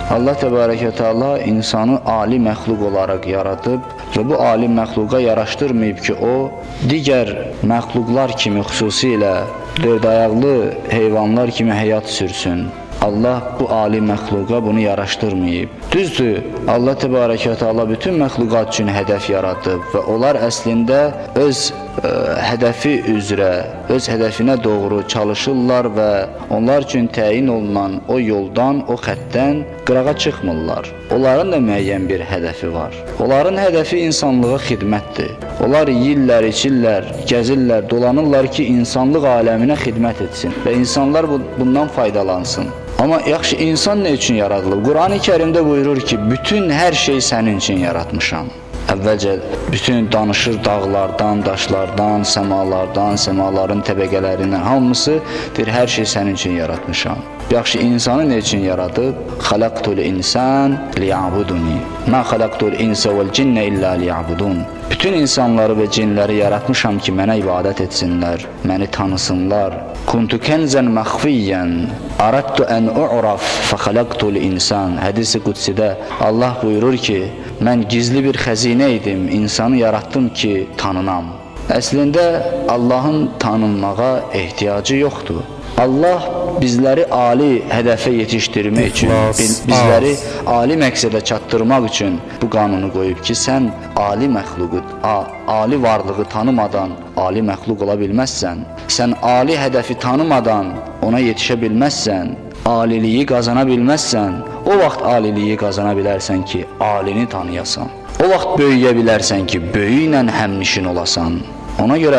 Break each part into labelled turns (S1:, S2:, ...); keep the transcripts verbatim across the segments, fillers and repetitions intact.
S1: Allah Təbarəkə Teala insanı ali məxluq olaraq yaradıb və bu ali məxluqa yaraşdırmayıb ki, o digər məxluqlar kimi, xüsusilə dörd ayaqlı heyvanlar kimi həyat sürsün. Allah bu ali məxluqa bunu yaraşdırmayıb. Düzdür, Allah Təbarəkə Teala bütün məxluqat üçün hədəf yaradıb və onlar əslində öz ə, hədəfi üzrə, öz hədəfinə doğru çalışırlar və onlar üçün təyin olunan o yoldan, o xəttdən qırağa çıxmırlar. Onların da müəyyən bir hədəfi var. Onların hədəfi insanlığa xidmətdir. Onlar yeyirlər, içirlər, gəzirlər, dolanırlar ki, insanlıq aləminə xidmət etsin və insanlar bundan faydalansın. Amma yaxşı, insan nə üçün yaradılıb? Qur'an-ı Kərimdə buyurur ki, bütün hər şey sənin üçün yaratmışam. Əvvəlcə bütün danışır dağlardan, daşlardan, səmalardan, səmaların təbəqələrindən, hamısı deyir, hər şey sənin üçün yaratmışam. Yaxşı, insanı nə üçün yaradıb? Xalaqtul insan liya'buduni. Ma xalaqtul insa vel cinne illa liya'budun. Bütün insanları və cinləri yaratmışam ki, mənə ibadət etsinlər, məni tanısınlar. Kuntu kenzən məxfiyyən, aradtu ən u'raf, fəxalaqtul insan. Hədis-i qudsidə Allah buyurur ki, mən gizli bir xəzinə idim, insanı yaratdım ki, tanınam. Əslində, Allahın tanınmağa ehtiyacı yoxdur. Allah bizləri ali hədəfə yetişdirmək üçün, bizləri ali məqsədə çatdırmaq üçün bu qanunu qoyub ki, sən ali məxluqu, ali varlığı tanımadan ali məxluq ola bilməzsən. Sən ali hədəfi tanımadan ona yetişə bilməzsən, aliliyi qazana bilməzsən. O vaxt aliliyi qazana bilərsən ki, alini tanıyasan. O vaxt böyüyə bilərsən ki, böyü ilə həmnişin olasan. Ona görə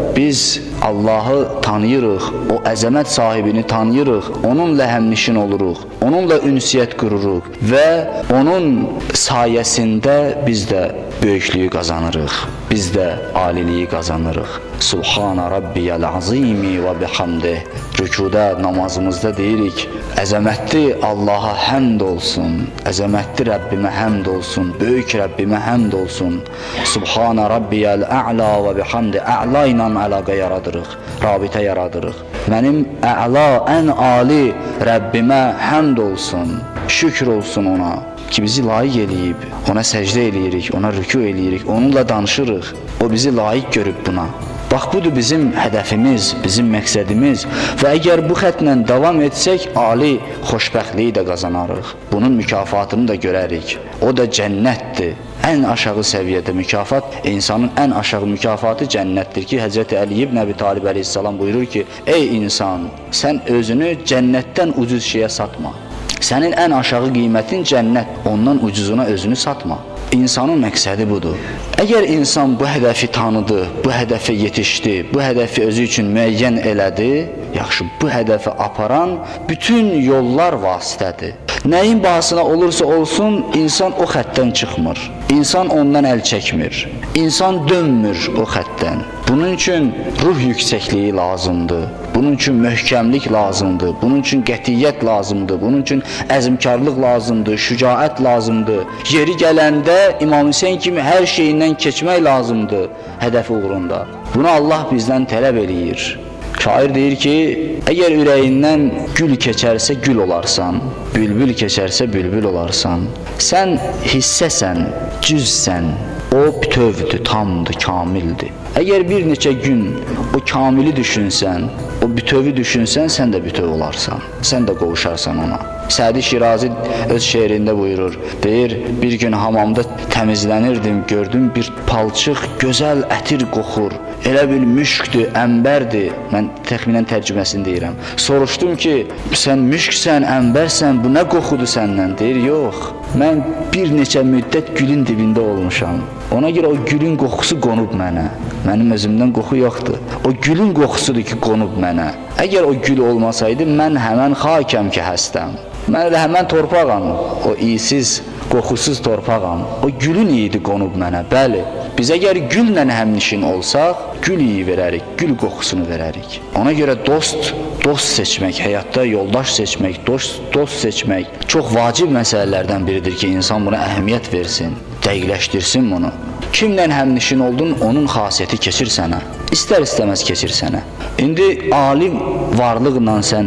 S1: biz Allahı tanıyırıq, o əzəmət sahibini tanıyırıq, onunla həmnişin oluruq, onunla ünsiyyət qururuq və onun sayəsində biz də böyüklüyü qazanırıq, biz də aliliyi qazanırıq. Subhana Rabbiyəl azimi və bihamdih. Rükuda, namazımızda deyirik, əzəmətli Allaha həmd olsun, əzəmətli Rəbbimə həmd olsun, böyük Rəbbimə həmd olsun. Subhana Rabbiyəl ə'la və bihamdih. Ə'la ilə əlaqə yaradırıq, rabitə yaradırıq. Mənim ə'la, ən ali Rəbbimə həmd olsun, şükür olsun ona ki, bizi layiq eləyib, ona səcdə eləyirik, ona rükû eləyirik, onunla danışırıq, o bizi layiq görüb buna. Bax, budur bizim hədəfimiz, bizim məqsədimiz və əgər bu xətlə davam etsək, ali xoşbəxtliyi də qazanarıq. Bunun mükafatını da görərik. O da cənnətdir. Ən aşağı səviyyədə mükafat, insanın ən aşağı mükafatı cənnətdir ki, Həzrəti Əli ibn Əbi Talib əleyhissalam buyurur ki, ey insan, sən özünü cənnətdən ucuz şeyə satma. Sənin ən aşağı qiymətin cənnət, ondan ucuzuna özünü satma. İnsanın məqsədi budur. Əgər insan bu hədəfi tanıdı, bu hədəfə yetişdi, bu hədəfi özü üçün müəyyən elədi, yaxşı, bu hədəfə aparan bütün yollar vasitədir. Nəyin bahasına olursa olsun, insan o xəttdən çıxmır. İnsan ondan əl çəkmir. İnsan dönmür o xəttdən. Bunun üçün ruh yüksəkliyi lazımdır. Bunun üçün möhkəmlik lazımdır. Bunun üçün qətiyyət lazımdır. Bunun üçün əzmkarlıq lazımdır, şücaət lazımdır. Yeri gələndə İmam Hüseyin kimi hər şeyindən keçmək lazımdır hədəfi uğrunda. Bunu Allah bizdən tələb eləyir. Şair deyir ki, əgər ürəyindən gül keçərsə gül olarsan, bülbül keçərsə bülbül olarsan. Sən hissəsən, cüzsən, o bütövdür, tamdır, kamildir. Əgər bir neçə gün o kamili düşünsən, o bütövi düşünsən, sən də bütöv olarsan, sən də qovuşarsan ona. Sədi Şirazi öz şeirində buyurur, deyir, bir gün hamamda təmizlənirdim, gördüm bir palçıq, gözəl ətir qoxur, elə bil müşkdür, əmbərdir. Mən təxminən tərcüməsini deyirəm. Soruşdum ki, sən müşksən, əmbərsən, bu nə qoxudur səndən? Deyir, yox, mən bir neçə müddət gülün dibində olmuşam. Ona görə o gülün qoxusu qonub mənə. Mənim özümdən qoxu yoxdur. O gülün qoxusudur ki, qonub mənə. Əgər o gül olmasaydı, mən həmən xakəm ki, həstəm. Mən elə həmən torpağam, o iyisiz, qoxusuz torpağam. O gülün iyidi qonub mənə, bəli. Biz əgər gülla həmnişin olsaq, gül iyi verərik, gül qoxusunu verərik. Ona görə dost, dost seçmək, həyatda yoldaş seçmək, dost, dost seçmək çox vacib məsələlərdən biridir ki, insan buna əhəmiyyət versin, dəqiqləşdirsin bunu. Kimlə həmnişin oldun, onun xasiyyəti keçir sənə, istər-istəməz keçir sənə. İndi alim varlıqla sən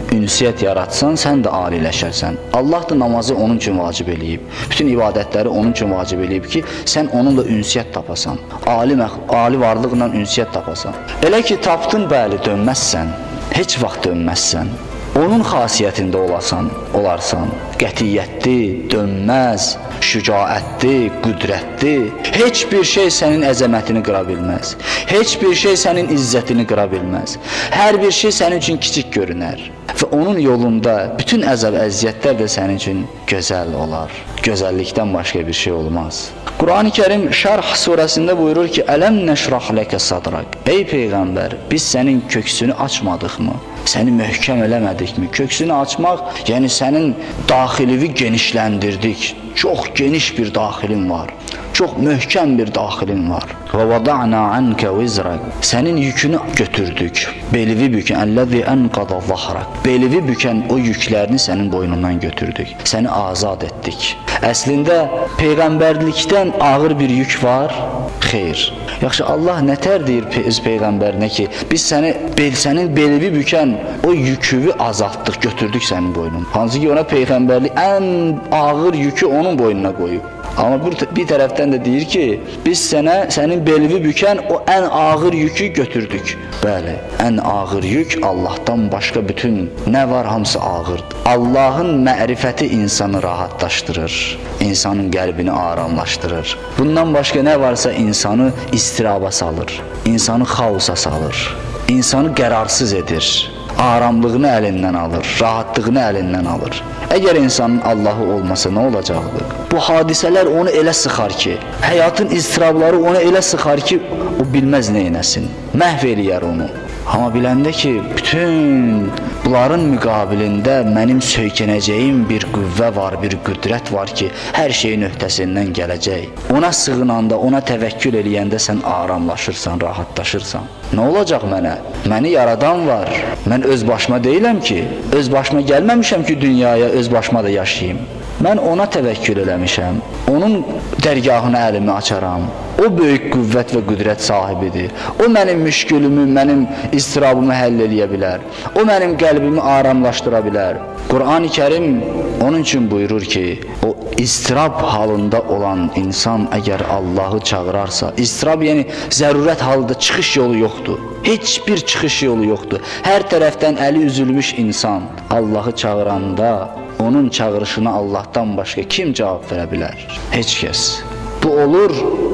S1: ünsiyyət yaratsan, sən də aliləşərsən. Allah da namazı onun üçün vacib eləyib. Bütün ibadətləri onun üçün vacib eləyib ki, sən onunla ünsiyyət tapasan. Ali, ali varlıqla ünsiyyət tapasan. Elə ki, tapdın, bəli, dönməzsən. Heç vaxt dönməzsən. Onun xasiyyətində olasan, olarsan. Qətiyyətli, dönməz, şücaətli, qüdrətli. Heç bir şey sənin əzəmətini qıra bilməz. Heç bir şey sənin izzətini qıra bilməz. Hər bir şey sənin üçün kiçik görünər. Və onun yolunda bütün əzab, əziyyətlər də sənin üçün gözəl olar. Gözəllikdən başqa bir şey olmaz. Quran-ı Kərim Şərh surəsində buyurur ki, Ələm nəşrah ləkə sadrak. Ey Peyğəmbər, biz sənin köksünü açmadıqmı? Səni möhkəm eləmədikmi? Köksünü açmaq, yəni sənin daxilivi genişləndirdik. Çox geniş bir daxilin var. Çox möhkəm bir daxilin var. Və vada'na ankə vizrak. Sənin yükünü götürdük. Belivi bükən, əlləzi ənqada zahrak. Belivi bükən o yüklərini sənin boynundan götürdük. Səni azad etdik. Əslində, Peyğəmbərlikdən ağır bir yük var. Xeyr. Yaxşı, Allah nətər deyir öz Peyğəmbərinə ki, biz səni, bel, sənin belivi bükən o yüküvü azaltdıq, götürdük sənin boynun. Hansı ki, ona Peyğəmbərlik ən ağır yükü onun boynuna qoyub. Amma bir, bir tərəfdən də deyir ki, biz sənə, sənin belivi bükən o ən ağır yükü götürdük. Bəli, ən ağır yük Allahdan başqa bütün nə var, hamısı ağırdır. Allahın mərifəti insanı rahatlaşdırır, insanın qəlbini aramlaşdırır. Bundan başqa nə varsa insanı istiraba salır, insanı xaosa salır, insanı qərarsız edir. Aramlığını əlindən alır, rahatlığını əlindən alır. Əgər insanın Allahı olmasa nə olacaqdır? Bu hadisələr onu elə sıxar ki, həyatın istirabları onu elə sıxar ki, o bilməz neynəsin, məhv eləyər onu. Amma biləndə ki, bütün bunların müqabilində mənim söykənəcəyim bir qüvvə var, bir qüdrət var ki, hər şeyin öhdəsindən gələcək. Ona sığınanda, ona təvəkkül eləyəndə sən aramlaşırsan, rahatlaşırsan. Nə olacaq mənə? Məni yaradan var. Mən öz başıma deyiləm ki, öz başıma gəlməmişəm ki, dünyaya öz başıma da yaşayayım. Mən ona təvəkkül eləmişəm, onun dərgahına əlimi açaram. O böyük qüvvət və qüdrət sahibidir. O mənim müşkülümü, mənim istirabımı həll eləyə bilər. O mənim qəlbimi aramlaşdıra bilər. Quran-ı Kərim onun üçün buyurur ki, o istirab halında olan insan əgər Allahı çağırarsa, istirab yəni zərurət halında çıxış yolu yoxdur. Heç bir çıxış yolu yoxdur. Hər tərəfdən əli üzülmüş insan Allahı çağıranda, onun çağırışına Allahdan başqa kim cavab verə bilər? Heç kəs. Bu olur,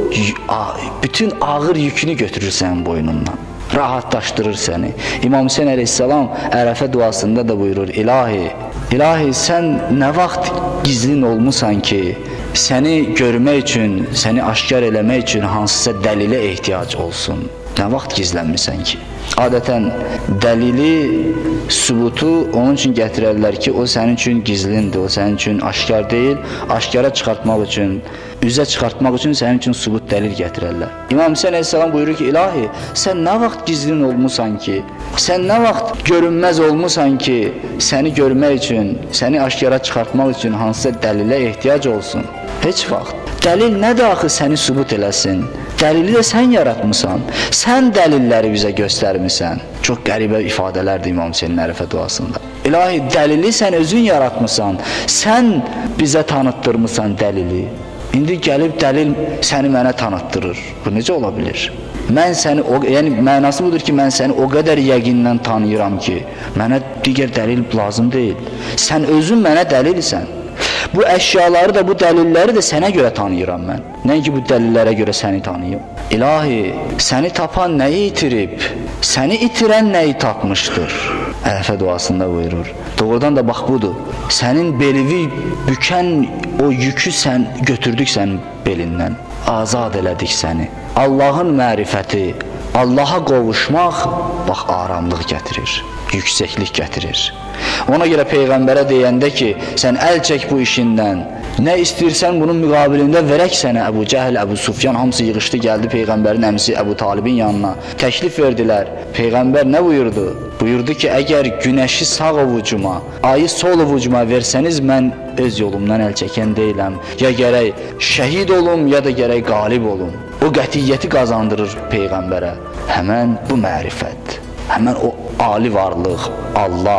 S1: bütün ağır yükünü götürür sənin boynundan, rahatlaşdırır səni. İmam Hüseyin əleyhissalam Ərəfə duasında da buyurur, İlahi, İlahi sən nə vaxt gizlin olmusan ki, səni görmək üçün, səni aşkar eləmək üçün hansısa dəlilə ehtiyac olsun. Nə vaxt gizlənmirsən ki? Adətən dəlili, sübutu onun üçün gətirərlər ki, o sənin üçün gizlindir, o sənin üçün aşkar deyil, aşkara çıxartmaq üçün, üzə çıxartmaq üçün sənin üçün sübut dəlil gətirərlər. İmam Hüseyin əleyhissalam buyurur ki, İlahi, sən nə vaxt gizlin olmusan ki, sən nə vaxt görünməz olmusan ki, səni görmək üçün, səni aşkara çıxartmaq üçün hansısa dəlilə ehtiyac olsun? Heç vaxt. Dəlil nədir axı səni sübut eləsin? Dəlili də sən yaratmısan. Sən dəlilləri bizə göstərmirsən. Çox qəribə ifadələrdir İmam Hüseynin Ərəfə duasında. İlahi, dəlili sən özün yaratmısan. Sən bizə tanıtdırmısan dəlili. İndi gəlib dəlil səni mənə tanıtdırır. Bu necə ola bilir? Mən səni, o, yəni mənası budur ki, mən səni o qədər yəqindən tanıyıram ki, mənə digər dəlil lazım deyil. Sən özün mənə dəlilsən. Bu əşyaları da, bu dəlilləri də sənə görə tanıyıram mən. Nəinki bu dəlillərə görə səni tanıyım. İlahi, səni tapan nəyi itirib? Səni itirən nəyi tapmışdır? Ərəfə duasında buyurur. Doğrudan da bax budur. Sənin belivi bükən o yükü sən götürdük sənin belindən. Azad elədik səni. Allahın mərifəti, Allaha qovuşmaq, bax, aramlıq gətirir, yüksəklik gətirir. Ona görə Peyğəmbərə deyəndə ki, sən əl çək bu işindən, nə istəyirsən bunun müqabilində verək sənə. Əbu Cəhl, Əbu Sufyan hamısı yığışdı, gəldi Peyğəmbərin əmisi Əbu Talibin yanına. Təklif verdilər. Peyğəmbər nə buyurdu? Buyurdu ki, əgər günəşi sağ ovucuma, ayı sol ovucuma versəniz, mən öz yolumdan əl çəkən deyiləm. Ya gərək şəhid olum, ya da gərək qalib olum. O qətiyyəti qazandırır Peyğəmbərə. Həmən bu mərifət, həmən o ali varlıq, Allah,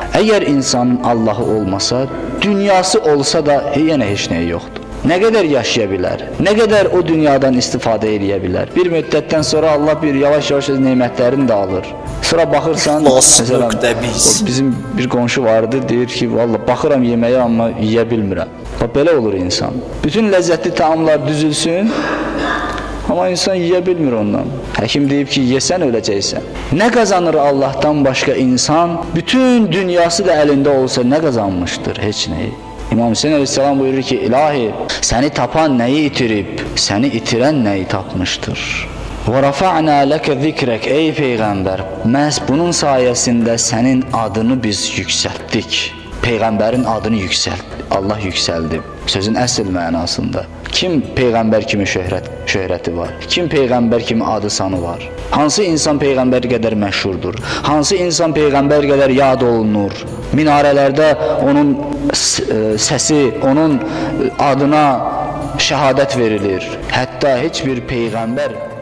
S1: Əgər insanın Allahı olmasa, dünyası olsa da yenə heç nəyi yoxdur. Nə qədər yaşaya bilər, nə qədər o dünyadan istifadə edə bilər. Bir müddətdən sonra Allah bir yavaş-yavaş nemətlərini də alır. Sonra baxırsan, məsələn, bizim bir qonşu vardı, deyir ki, valla baxıram yeməyə, amma yeyə bilmirəm. Belə olur insan. Bütün ləzzətli təamlar düzülsün, amma insan yeyə bilmir ondan. Həkim deyib ki, yesən öləcəksən. Nə qazanır Allahdan başqa insan? Bütün dünyası da əlində olsa nə qazanmışdır? Heç nəyi. İmam Hüseyin Aleyhisselam buyurur ki, ilahi, səni tapan nəyi itirib, səni itirən nəyi tapmışdır? وَرَفَعْنَا لَكَ ذِكْرَكَ Ey Peyğəmbər, məhz bunun sayəsində sənin adını biz yüksəltdik. Peyğəmbərin adını yüksəlt, Allah yüksəldi. Sözün əsl mənasında. Kim Peyğəmbər kimi şöhrət, şöhrəti var? Kim Peyğəmbər kimi adı sanı var? Hansı insan Peyğəmbər qədər məşhurdur? Hansı insan Peyğəmbər qədər yad olunur? Minarələrdə onun səsi, onun adına şəhadət verilir. Hətta heç bir Peyğəmbər